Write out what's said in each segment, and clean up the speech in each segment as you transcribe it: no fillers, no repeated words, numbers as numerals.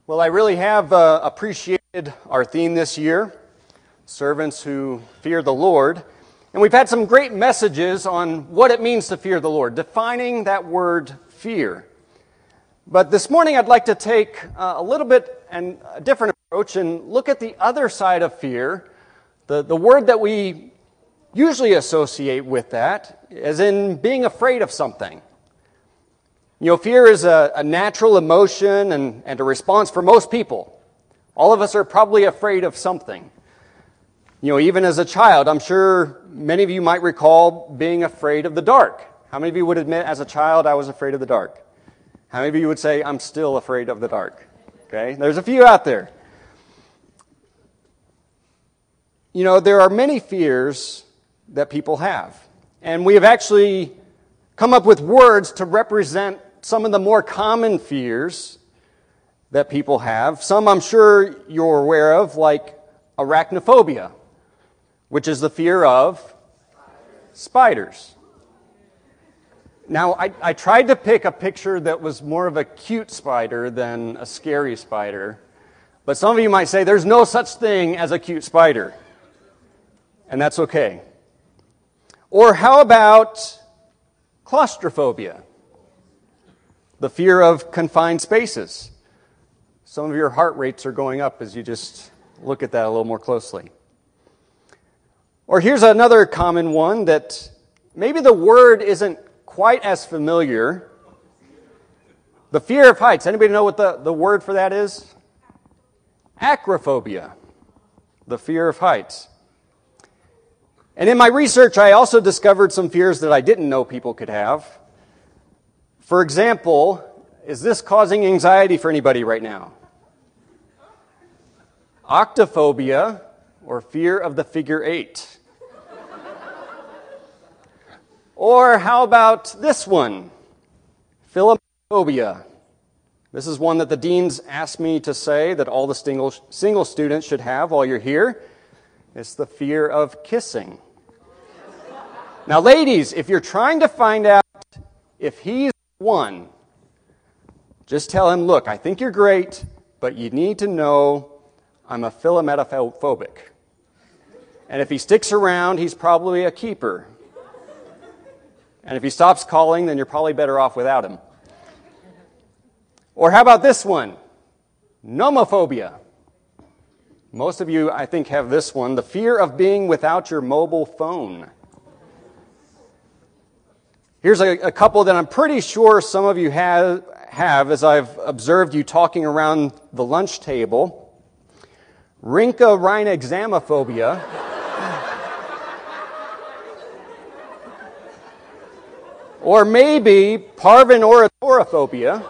Well, I really have appreciated our theme this year, Servants Who Fear the Lord. And we've had some great messages on what it means to fear the Lord, defining that word fear. But this morning I'd like to take a little bit and a different approach and look at the other side of fear, the word that we usually associate with that, as in being afraid of something. You know, fear is a natural emotion and a response for most people. All of us are probably afraid of something. You know, even as a child, I'm sure many of you might recall being afraid of the dark. How many of you would admit, as a child, I was afraid of the dark? How many of you would say, I'm still afraid of the dark? Okay, there's a few out there. You know, there are many fears that people have. And we have actually come up with words to represent some of the more common fears that people have. Some I'm sure you're aware of, like arachnophobia, which is the fear of spiders. Now, I tried to pick a picture that was more of a cute spider than a scary spider, but some of you might say there's no such thing as a cute spider, and that's okay. Or how about claustrophobia? The fear of confined spaces. Some of your heart rates are going up as you just look at that a little more closely. Or here's another common one that maybe the word isn't quite as familiar. The fear of heights. Anybody know what the word for that is? Acrophobia. The fear of heights. And in my research, I also discovered some fears that I didn't know people could have. For example, is this causing anxiety for anybody right now? Octophobia, or fear of the figure 8. Or how about this one? Philophobia. This is one that the deans asked me to say that all the single students should have while you're here. It's the fear of kissing. Now, ladies, if you're trying to find out if he's one, just tell him, look, I think you're great, but you need to know I'm a philometaphobic. And if he sticks around, he's probably a keeper. And if he stops calling, then you're probably better off without him. Or how about this one? Nomophobia. Most of you, I think, have this one, the fear of being without your mobile phone. Here's a couple that I'm pretty sure some of you have as I've observed you talking around the lunch table. Rhincorhynexamophobia. Or maybe parvonoratorophobia.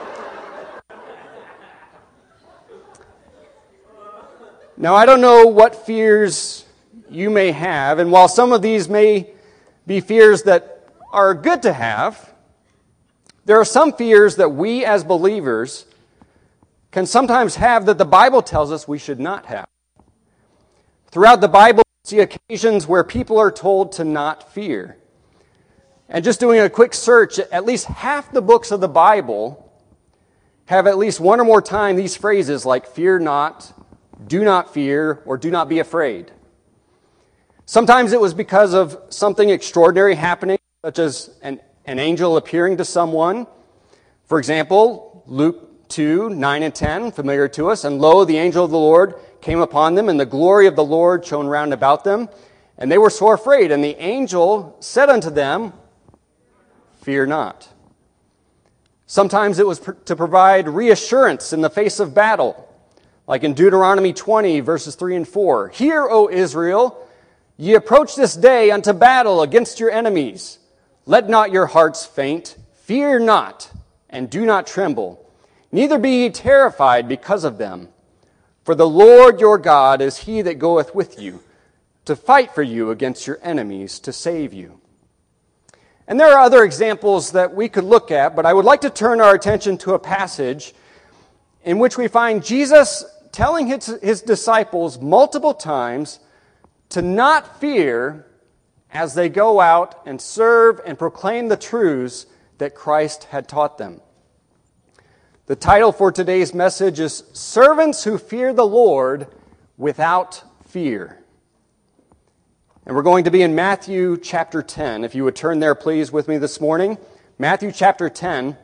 Now, I don't know what fears you may have, and while some of these may be fears that are good to have, there are some fears that we as believers can sometimes have that the Bible tells us we should not have. Throughout the Bible, we see occasions where people are told to not fear. And just doing a quick search, at least half the books of the Bible have at least one or more time these phrases like fear not, do not fear, or do not be afraid. Sometimes it was because of something extraordinary happening, such as an angel appearing to someone. For example, Luke 2, 9 and 10, familiar to us. And lo, the angel of the Lord came upon them, and the glory of the Lord shone round about them. And they were sore afraid. And the angel said unto them, fear not. Sometimes it was to provide reassurance in the face of battle. Like in Deuteronomy 20, verses 3 and 4. Hear, O Israel, ye approach this day unto battle against your enemies. Let not your hearts faint, fear not, and do not tremble. Neither be ye terrified because of them. For the Lord your God is he that goeth with you, to fight for you against your enemies, to save you. And there are other examples that we could look at, but I would like to turn our attention to a passage in which we find Jesus telling his disciples multiple times to not fear as they go out and serve and proclaim the truths that Christ had taught them. The title for today's message is Servants Who Fear the Lord Without Fear. And we're going to be in Matthew chapter 10. If you would turn there, please, with me this morning. Matthew chapter 10.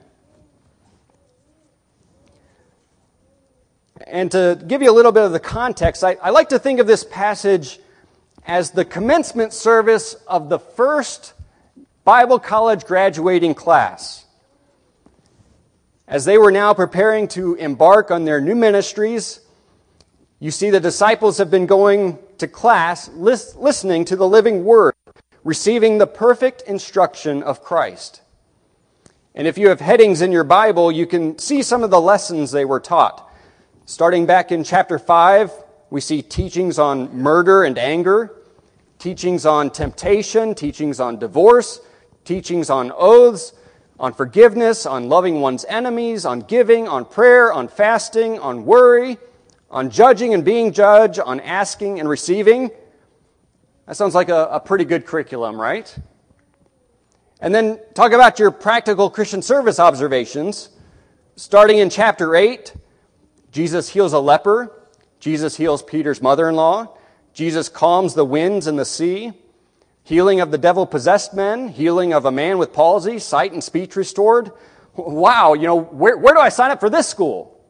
And to give you a little bit of the context, I like to think of this passage as the commencement service of the first Bible college graduating class. As they were now preparing to embark on their new ministries, you see the disciples have been going to class, listening to the living word, receiving the perfect instruction of Christ. And if you have headings in your Bible, you can see some of the lessons they were taught. Starting back in chapter 5, we see teachings on murder and anger, teachings on temptation, teachings on divorce, teachings on oaths, on forgiveness, on loving one's enemies, on giving, on prayer, on fasting, on worry, on judging and being judged, on asking and receiving. That sounds like a pretty good curriculum, right? And then talk about your practical Christian service observations. Starting in chapter 8, Jesus heals a leper. Jesus heals Peter's mother-in-law. Jesus calms the winds and the sea. Healing of the devil-possessed men, healing of a man with palsy, sight and speech restored. Wow, where do I sign up for this school?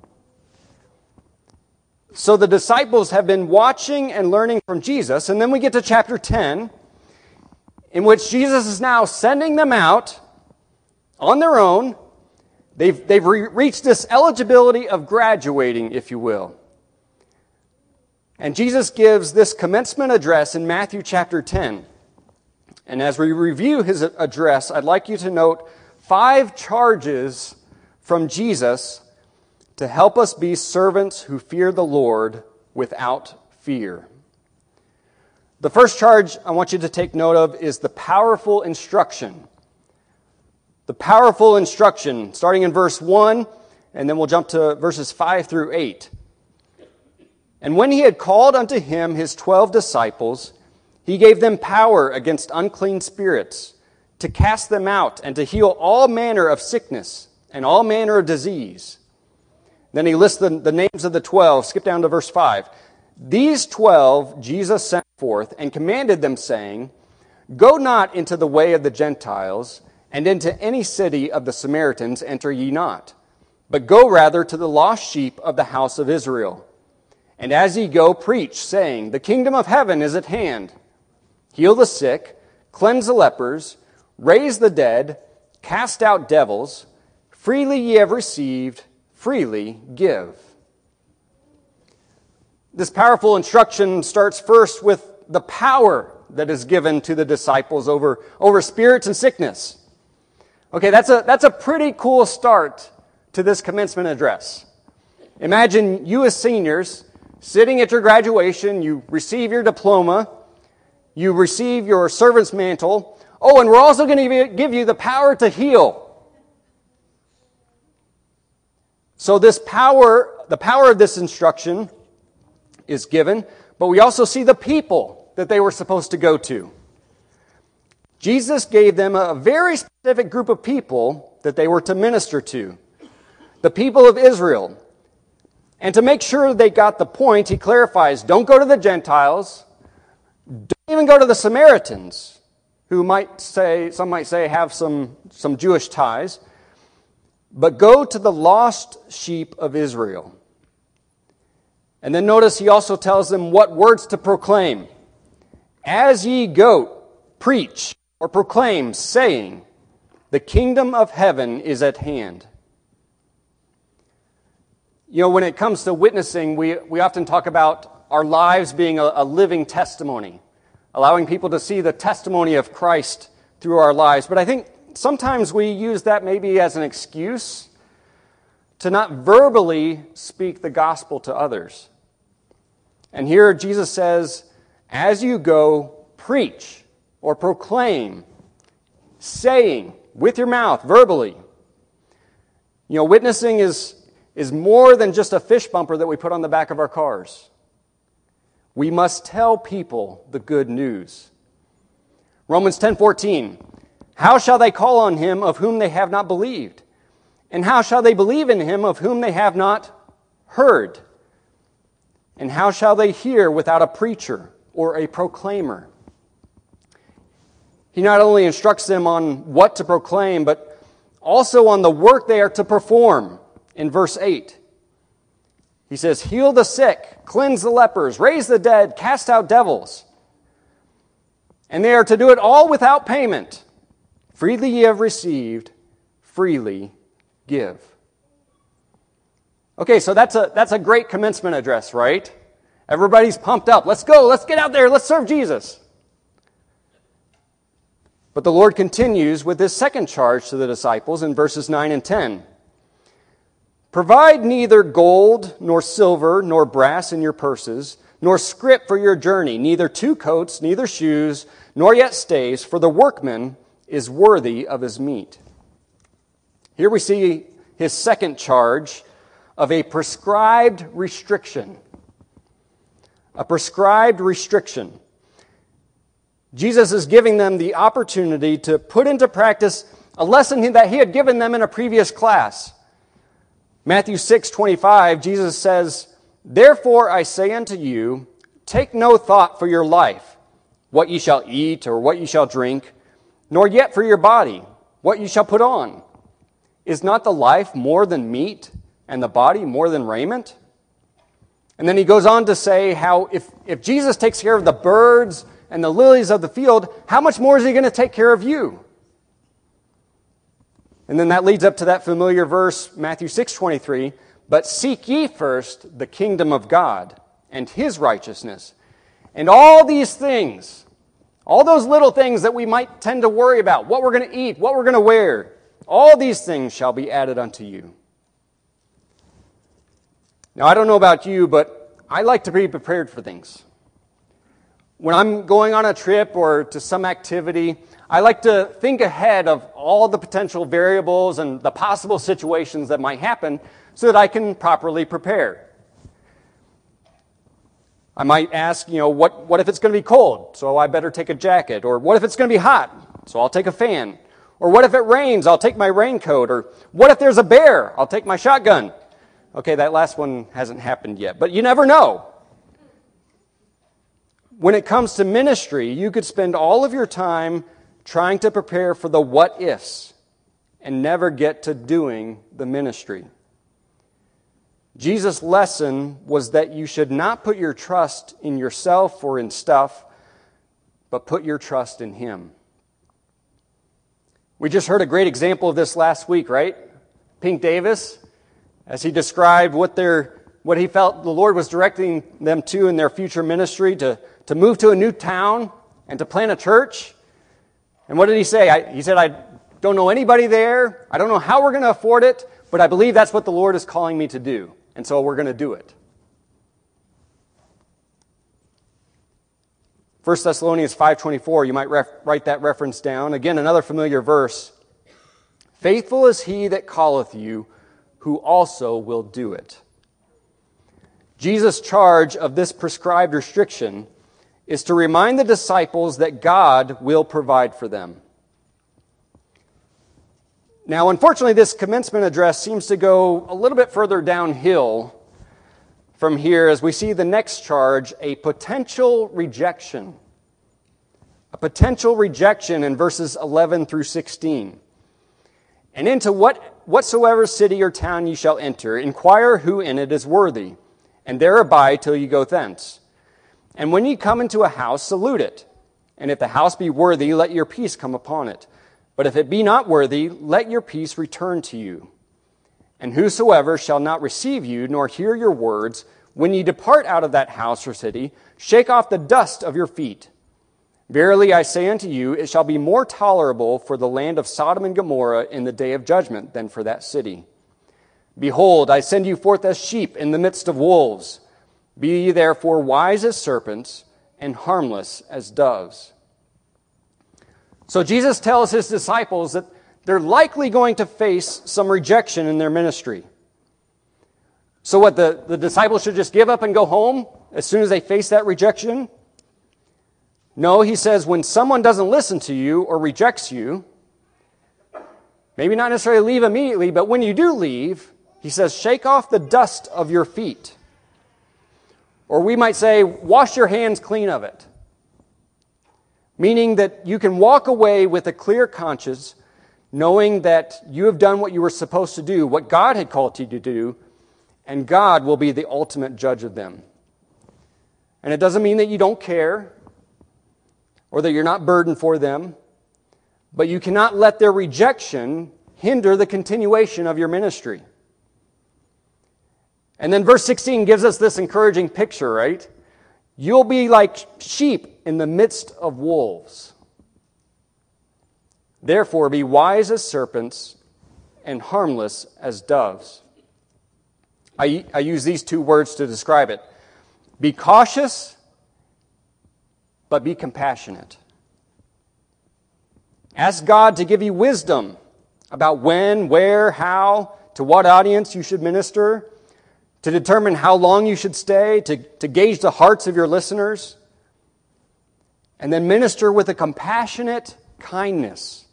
So the disciples have been watching and learning from Jesus, and then we get to chapter 10, in which Jesus is now sending them out on their own. They've reached this eligibility of graduating, if you will. And Jesus gives this commencement address in Matthew chapter 10. And as we review his address, I'd like you to note 5 charges from Jesus to help us be servants who fear the Lord without fear. The first charge I want you to take note of is the powerful instruction. The powerful instruction, starting in verse 1, and then we'll jump to verses 5 through 8. And when he had called unto him his 12 disciples, he gave them power against unclean spirits, to cast them out, and to heal all manner of sickness and all manner of disease. Then he lists the names of the 12. Skip down to verse 5. These 12 Jesus sent forth and commanded them, saying, Go not into the way of the Gentiles, and into any city of the Samaritans enter ye not, but go rather to the lost sheep of the house of Israel. And as ye go, preach, saying, The kingdom of heaven is at hand. Heal the sick, cleanse the lepers, raise the dead, cast out devils. Freely ye have received, freely give. This powerful instruction starts first with the power that is given to the disciples over spirits and sickness. Okay, that's a pretty cool start to this commencement address. Imagine you as seniors sitting at your graduation, you receive your diploma, you receive your servant's mantle. Oh, and we're also going to give you the power to heal. So the power of this instruction is given, but we also see the people that they were supposed to go to. Jesus gave them a very specific group of people that they were to minister to. The people of Israel. And to make sure they got the point, he clarifies, don't go to the Gentiles. Don't even go to the Samaritans, who some might say have some Jewish ties, but go to the lost sheep of Israel. And then notice he also tells them what words to proclaim. As ye go, preach or proclaim, saying, The kingdom of heaven is at hand. When it comes to witnessing, we often talk about our lives being a living testimony, allowing people to see the testimony of Christ through our lives. But I think sometimes we use that maybe as an excuse to not verbally speak the gospel to others. And here Jesus says, as you go, preach or proclaim, saying with your mouth, verbally. Witnessing is more than just a fish bumper that we put on the back of our cars. We must tell people the good news. Romans 10:14. How shall they call on him of whom they have not believed? And how shall they believe in him of whom they have not heard? And how shall they hear without a preacher or a proclaimer? He not only instructs them on what to proclaim, but also on the work they are to perform in verse 8. He says, heal the sick, cleanse the lepers, raise the dead, cast out devils. And they are to do it all without payment. Freely ye have received, freely give. Okay, so that's a great commencement address, right? Everybody's pumped up. Let's go, let's get out there, let's serve Jesus. But the Lord continues with his second charge to the disciples in verses 9 and 10. Provide neither gold, nor silver, nor brass in your purses, nor scrip for your journey, neither 2 coats, neither shoes, nor yet stays, for the workman is worthy of his meat. Here we see his second charge of a prescribed restriction. A prescribed restriction. Jesus is giving them the opportunity to put into practice a lesson that he had given them in a previous class. Matthew 6:25, Jesus says, therefore I say unto you, take no thought for your life, what ye shall eat or what ye shall drink, nor yet for your body, what ye shall put on. Is not the life more than meat, and the body more than raiment? And then he goes on to say how if Jesus takes care of the birds and the lilies of the field, how much more is he going to take care of you? And then that leads up to that familiar verse, Matthew 6:23, but seek ye first the kingdom of God and his righteousness. And all these things, all those little things that we might tend to worry about, what we're going to eat, what we're going to wear, all these things shall be added unto you. Now, I don't know about you, but I like to be prepared for things. When I'm going on a trip or to some activity, I like to think ahead of all the potential variables and the possible situations that might happen so that I can properly prepare. I might ask, what if it's going to be cold? So I better take a jacket. Or what if it's going to be hot? So I'll take a fan. Or what if it rains? I'll take my raincoat. Or what if there's a bear? I'll take my shotgun. Okay, that last one hasn't happened yet, but you never know. When it comes to ministry, you could spend all of your time trying to prepare for the what-ifs and never get to doing the ministry. Jesus' lesson was that you should not put your trust in yourself or in stuff, but put your trust in him. We just heard a great example of this last week, right? Pink Davis, as he described what he felt the Lord was directing them to in their future ministry, to move to a new town and to plant a church. And what did he say? He said, I don't know anybody there. I don't know how we're going to afford it, but I believe that's what the Lord is calling me to do. And so we're going to do it. 1 Thessalonians 5:24, you might write that reference down. Again, another familiar verse. Faithful is he that calleth you, who also will do it. Jesus' charge of this prescribed restriction is to remind the disciples that God will provide for them. Now, unfortunately, this commencement address seems to go a little bit further downhill from here as we see the next charge, a potential rejection. A potential rejection in verses 11 through 16. And into whatsoever city or town ye shall enter, inquire who in it is worthy, and there abide till ye go thence. And when ye come into a house, salute it. And if the house be worthy, let your peace come upon it. But if it be not worthy, let your peace return to you. And whosoever shall not receive you, nor hear your words, when ye depart out of that house or city, shake off the dust of your feet. Verily I say unto you, it shall be more tolerable for the land of Sodom and Gomorrah in the day of judgment than for that city. Behold, I send you forth as sheep in the midst of wolves. Be ye therefore wise as serpents and harmless as doves. So Jesus tells his disciples that they're likely going to face some rejection in their ministry. So what, the disciples should just give up and go home as soon as they face that rejection? No, he says when someone doesn't listen to you or rejects you, Maybe not necessarily leave immediately, but when you do leave, he says, shake off the dust of your feet. Or we might say, wash your hands clean of it. Meaning that you can walk away with a clear conscience, knowing that you have done what you were supposed to do, what God had called you to do, and God will be the ultimate judge of them. And it doesn't mean that you don't care or that you're not burdened for them, but you cannot let their rejection hinder the continuation of your ministry. And then verse 16 gives us this encouraging picture, right? You'll be like sheep in the midst of wolves. Therefore, be wise as serpents and harmless as doves. I use these two words to describe it. Be cautious, but be compassionate. Ask God to give you wisdom about when, where, how, to what audience you should minister, to determine how long you should stay, to gauge the hearts of your listeners, and then minister with a compassionate kindness.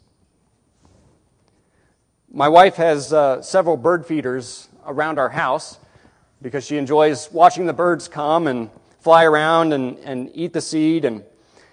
My wife has several bird feeders around our house because she enjoys watching the birds come and fly around and eat the seed. And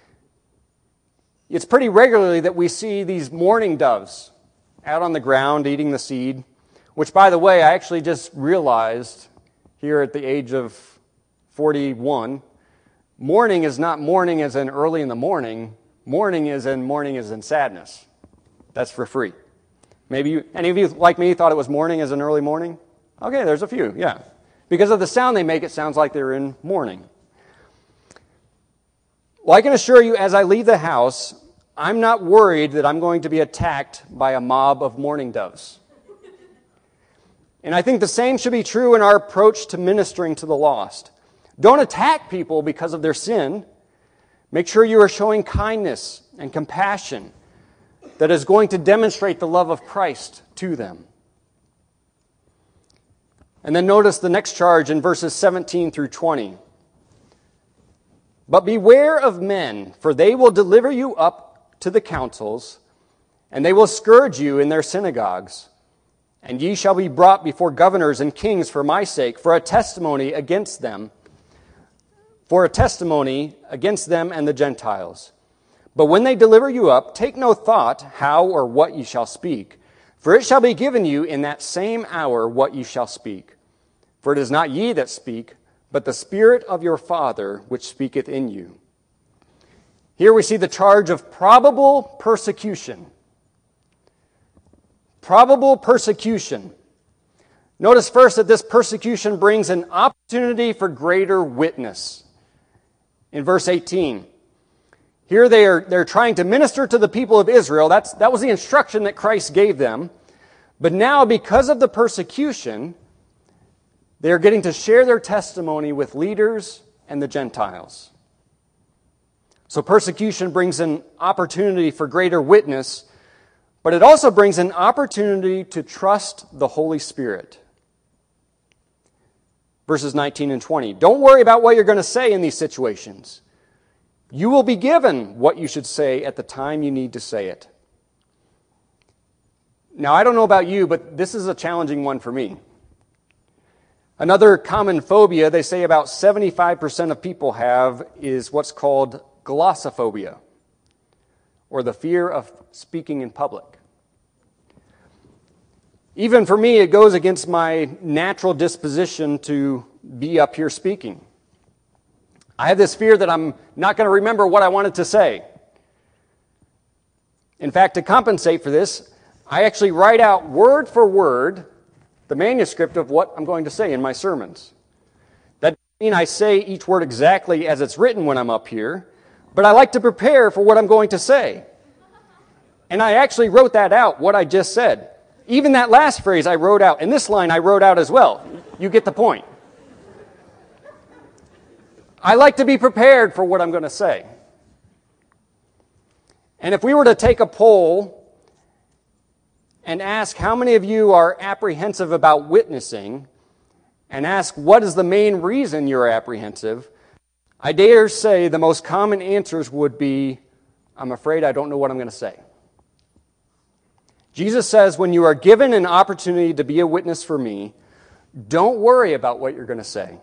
it's pretty regularly that we see these mourning doves out on the ground eating the seed, which, by the way, I actually just realized here at the age of 41, mourning is not mourning as in early in the morning. Mourning is in sadness. That's for free. Maybe any of you, like me, thought it was mourning as in early morning? Okay, there's a few, yeah. Because of the sound they make, it sounds like they're in mourning. Well, I can assure you, as I leave the house, I'm not worried that I'm going to be attacked by a mob of mourning doves. And I think the same should be true in our approach to ministering to the lost. Don't attack people because of their sin. Make sure you are showing kindness and compassion that is going to demonstrate the love of Christ to them. And then notice the next charge in verses 17 through 20. But beware of men, for they will deliver you up to the councils, and they will scourge you in their synagogues. And ye shall be brought before governors and kings for my sake, for a testimony against them and the Gentiles. But when they deliver you up, take no thought how or what ye shall speak, for it shall be given you in that same hour what ye shall speak. For it is not ye that speak, but the Spirit of your Father which speaketh in you. Here we see the charge of probable persecution. Probable persecution. Notice first that this persecution brings an opportunity for greater witness. In verse 18, here they're trying to minister to the people of Israel. That was the instruction that Christ gave them. But now, because of the persecution, they're getting to share their testimony with leaders and the Gentiles. So persecution brings an opportunity for greater witness, but it also brings an opportunity to trust the Holy Spirit. Verses 19 and 20. Don't worry about what you're going to say in these situations. You will be given what you should say at the time you need to say it. Now, I don't know about you, but this is a challenging one for me. Another common phobia they say about 75% of people have is what's called glossophobia, or the fear of speaking in public. Even for me, it goes against my natural disposition to be up here speaking. I have this fear that I'm not going to remember what I wanted to say. In fact, to compensate for this, I actually write out word for word the manuscript of what I'm going to say in my sermons. That doesn't mean I say each word exactly as it's written when I'm up here, but I like to prepare for what I'm going to say. And I actually wrote that out, what I just said. Even that last phrase I wrote out, and this line I wrote out as well. You get the point. I like to be prepared for what I'm going to say. And if we were to take a poll and ask how many of you are apprehensive about witnessing, and ask what is the main reason you're apprehensive, I dare say the most common answers would be, I'm afraid I don't know what I'm going to say. Jesus says, when you are given an opportunity to be a witness for me, don't worry about what you're going to say.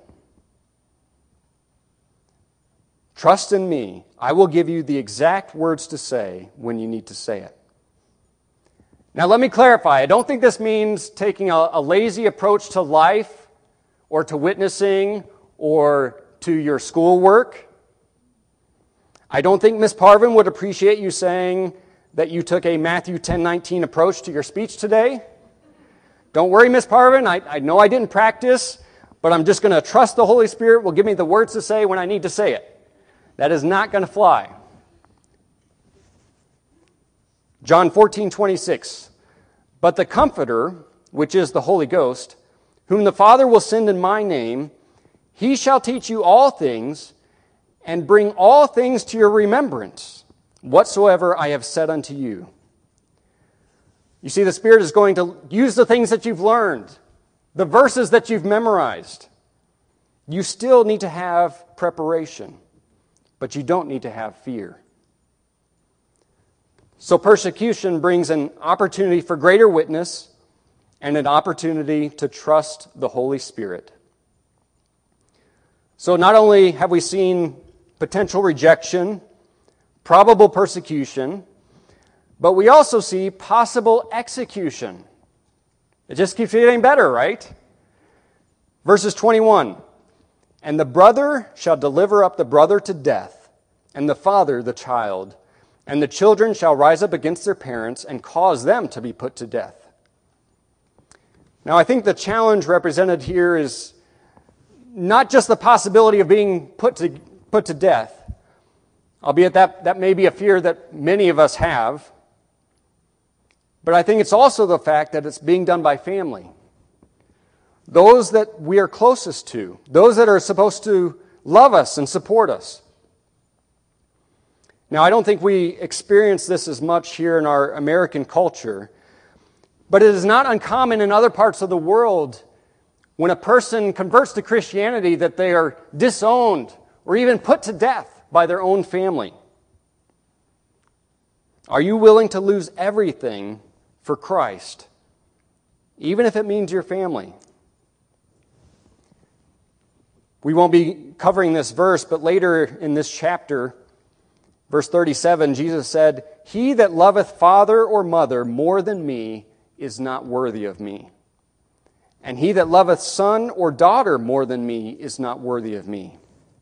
Trust in me. I will give you the exact words to say when you need to say it. Now, let me clarify. I don't think this means taking a lazy approach to life or to witnessing or to your schoolwork. I don't think Miss Parvin would appreciate you saying that you took a Matthew 10:19 approach to your speech today. Don't worry, Miss Parvin. I know I didn't practice, but I'm just going to trust the Holy Spirit will give me the words to say when I need to say it. That is not going to fly. John 14:26. But the Comforter, which is the Holy Ghost, whom the Father will send in my name, he shall teach you all things and bring all things to your remembrance, whatsoever I have said unto you. You see, the Spirit is going to use the things that you've learned, the verses that you've memorized. You still need to have preparation, but you don't need to have fear. So persecution brings an opportunity for greater witness and an opportunity to trust the Holy Spirit. So not only have we seen potential rejection, probable persecution, but we also see possible execution. It just keeps getting better, right? Verses 21. And the brother shall deliver up the brother to death, and the father the child. And the children shall rise up against their parents and cause them to be put to death. Now, I think the challenge represented here is not just the possibility of being put to death, albeit that may be a fear that many of us have, but I think it's also the fact that it's being done by family. Those that we are closest to, those that are supposed to love us and support us. Now, I don't think we experience this as much here in our American culture, but it is not uncommon in other parts of the world when a person converts to Christianity that they are disowned or even put to death by their own family. Are you willing to lose everything for Christ, even if it means your family? We won't be covering this verse, but later in this chapter, verse 37, Jesus said, He that loveth father or mother more than me is not worthy of me. And he that loveth son or daughter more than me is not worthy of me.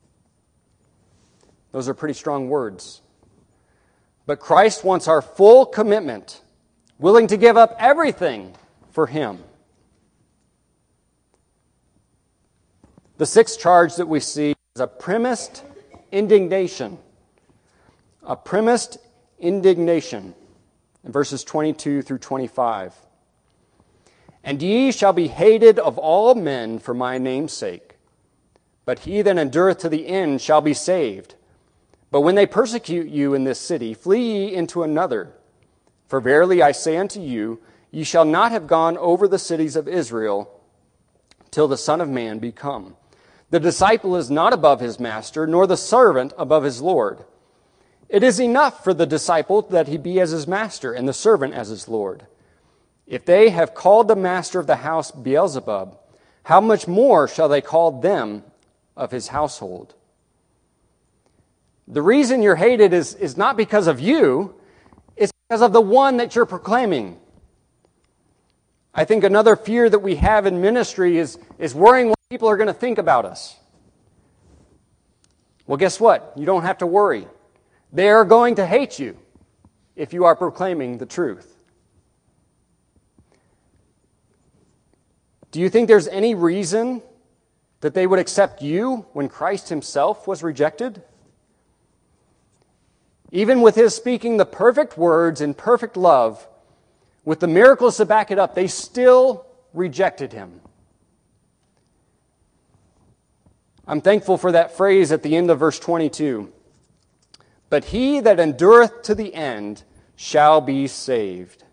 Those are pretty strong words. But Christ wants our full commitment, willing to give up everything for Him. The sixth charge that we see is a premised indignation. A premised indignation in verses 22 through 25. And ye shall be hated of all men for my name's sake. But he that endureth to the end shall be saved. But when they persecute you in this city, flee ye into another. For verily I say unto you, ye shall not have gone over the cities of Israel till the Son of Man be come. The disciple is not above his master, nor the servant above his Lord. It is enough for the disciple that he be as his master, and the servant as his Lord. If they have called the master of the house Beelzebub, how much more shall they call them of his household? The reason you're hated is not because of you, it's because of the one that you're proclaiming. I think another fear that we have in ministry is worrying what people are going to think about us. Well, guess what? You don't have to worry. They are going to hate you if you are proclaiming the truth. Do you think there's any reason that they would accept you when Christ Himself was rejected? Even with His speaking the perfect words in perfect love, with the miracles to back it up, they still rejected Him. I'm thankful for that phrase at the end of verse 22. But he that endureth to the end shall be saved.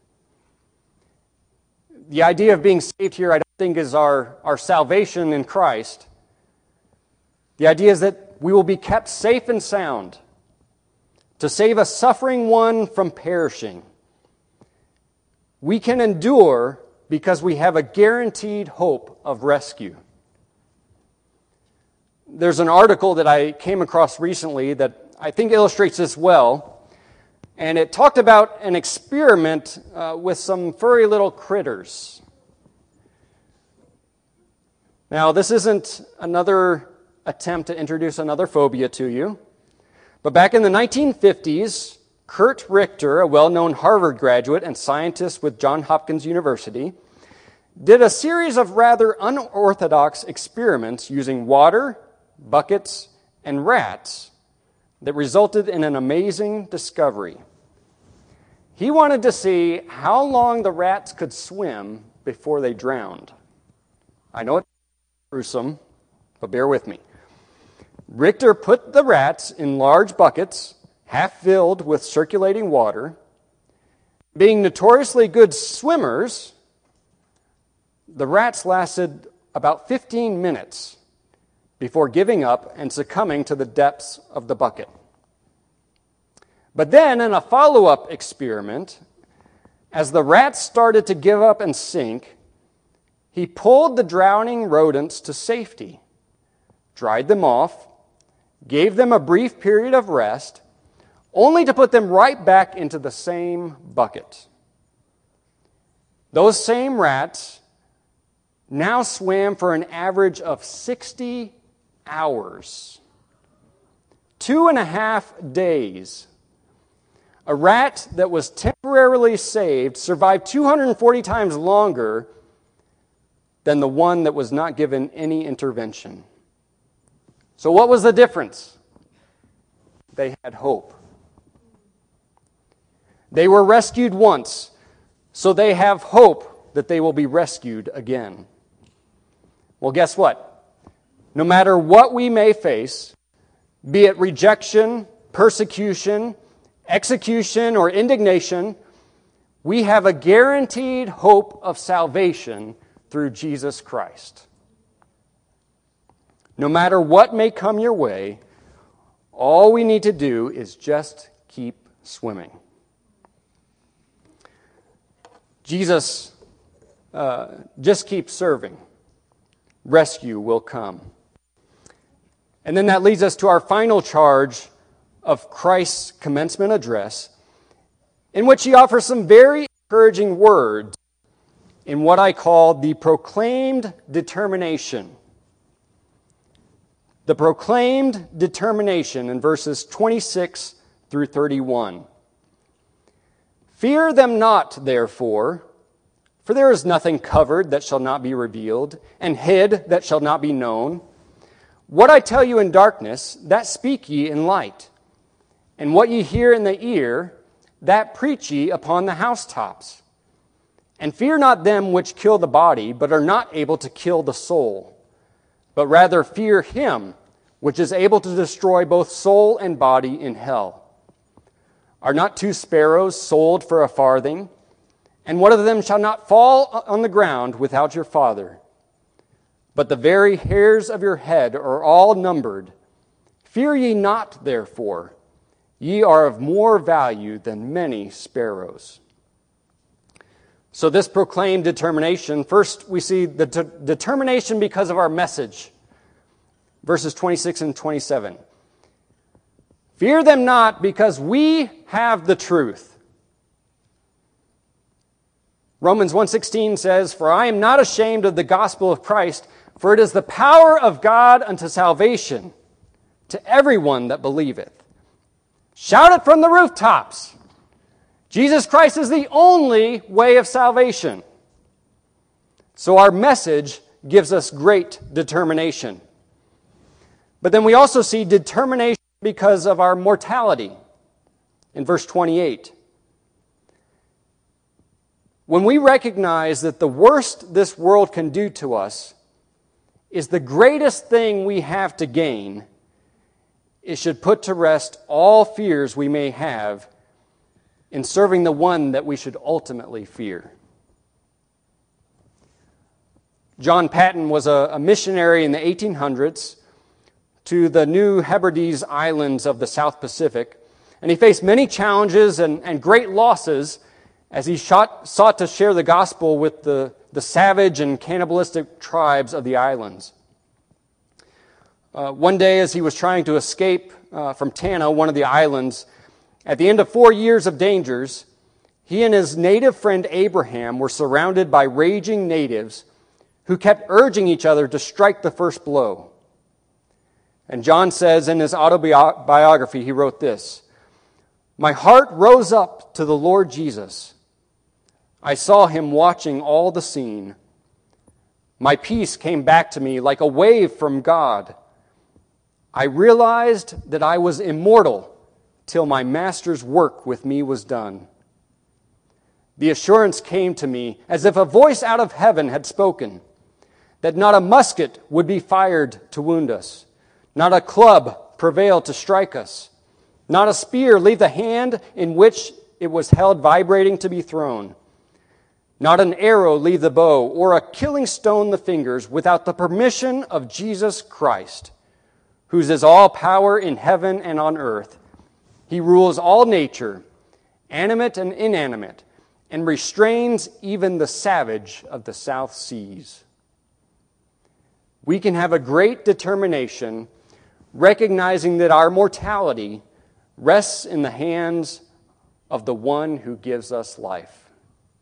The idea of being saved here, I don't think, is our salvation in Christ. The idea is that we will be kept safe and sound to save a suffering one from perishing. We can endure because we have a guaranteed hope of rescue. There's an article that I came across recently that I think illustrates this well, and it talked about an experiment with some furry little critters. Now, this isn't another attempt to introduce another phobia to you, but back in the 1950s, Kurt Richter, a well-known Harvard graduate and scientist with Johns Hopkins University, did a series of rather unorthodox experiments using water, buckets, and rats that resulted in an amazing discovery. He wanted to see how long the rats could swim before they drowned. I know it's gruesome, but bear with me. Richter put the rats in large buckets, half filled with circulating water. Being notoriously good swimmers, the rats lasted about 15 minutes before giving up and succumbing to the depths of the bucket. But then, in a follow-up experiment, as the rats started to give up and sink, he pulled the drowning rodents to safety, dried them off, gave them a brief period of rest, only to put them right back into the same bucket. Those same rats now swam for an average of 60 hours. 2.5 days. A rat that was temporarily saved survived 240 times longer than the one that was not given any intervention. So what was the difference? They had hope. They were rescued once, so they have hope that they will be rescued again. Well, guess what? No matter what we may face, be it rejection, persecution, execution, or indignation, we have a guaranteed hope of salvation through Jesus Christ. No matter what may come your way, all we need to do is just keep swimming. Jesus, just keep serving. Rescue will come. And then that leads us to our final charge of Christ's commencement address, in which he offers some very encouraging words in what I call the proclaimed determination. The proclaimed determination in verses 26 through 31. Fear them not, therefore, for there is nothing covered that shall not be revealed, and hid that shall not be known. What I tell you in darkness, that speak ye in light. And what ye hear in the ear, that preach ye upon the housetops. And fear not them which kill the body, but are not able to kill the soul. But rather fear him which is able to destroy both soul and body in hell. Are not 2 sparrows sold for a farthing? And one of them shall not fall on the ground without your Father. But the very hairs of your head are all numbered. Fear ye not, therefore. Ye are of more value than many sparrows. So this proclaimed determination, first we see the determination because of our message. Verses 26 and 27. Fear them not, because we have the truth. Romans 1:16 says, For I am not ashamed of the gospel of Christ, for it is the power of God unto salvation to everyone that believeth. Shout it from the rooftops. Jesus Christ is the only way of salvation. So our message gives us great determination. But then we also see determination because of our mortality in verse 28. When we recognize that the worst this world can do to us is the greatest thing we have to gain, it should put to rest all fears we may have in serving the one that we should ultimately fear. John Paton was a missionary in the 1800s to the New Hebrides Islands of the South Pacific, and he faced many challenges and great losses as he sought to share the gospel with the savage and cannibalistic tribes of the islands. One day, as he was trying to escape from Tanna, one of the islands, at the end of 4 years of dangers, he and his native friend Abraham were surrounded by raging natives who kept urging each other to strike the first blow. And John says in his autobiography, he wrote this, "My heart rose up to the Lord Jesus. I saw him watching all the scene. My peace came back to me like a wave from God. I realized that I was immortal till my master's work with me was done. The assurance came to me as if a voice out of heaven had spoken, that not a musket would be fired to wound us, not a club prevail to strike us, not a spear leave the hand in which it was held vibrating to be thrown, not an arrow leave the bow, or a killing stone the fingers, without the permission of Jesus Christ, whose is all power in heaven and on earth. He rules all nature, animate and inanimate, and restrains even the savage of the South Seas." We can have a great determination, recognizing that our mortality rests in the hands of the one who gives us life.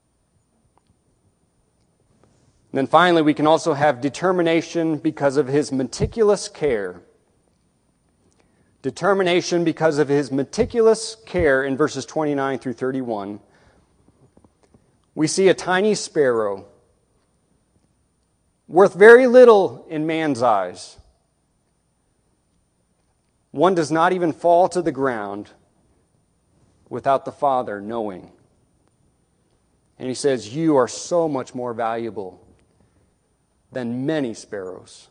And then finally, we can also have determination because of his meticulous care. Determination because of his meticulous care in verses 29 through 31. We see a tiny sparrow, worth very little in man's eyes. One does not even fall to the ground without the Father knowing. And he says, "You are so much more valuable than many sparrows."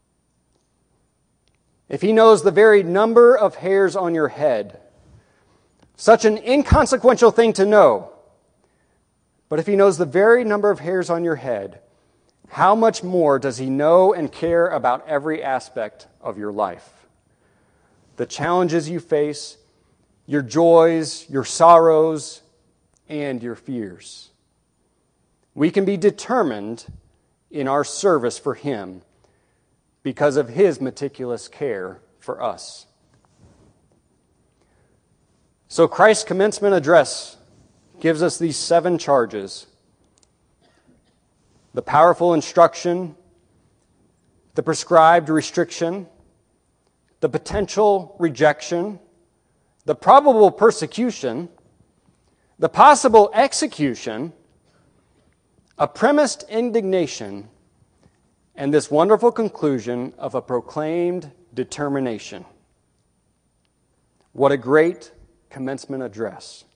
If he knows the very number of hairs on your head, such an inconsequential thing to know, but if he knows the very number of hairs on your head, how much more does he know and care about every aspect of your life? The challenges you face, your joys, your sorrows, and your fears. We can be determined in our service for him because of his meticulous care for us. So Christ's commencement address gives us these 7 charges: the powerful instruction, the prescribed restriction, the potential rejection, the probable persecution, the possible execution, a premised indignation, and this wonderful conclusion of a proclaimed determination. What a great commencement address.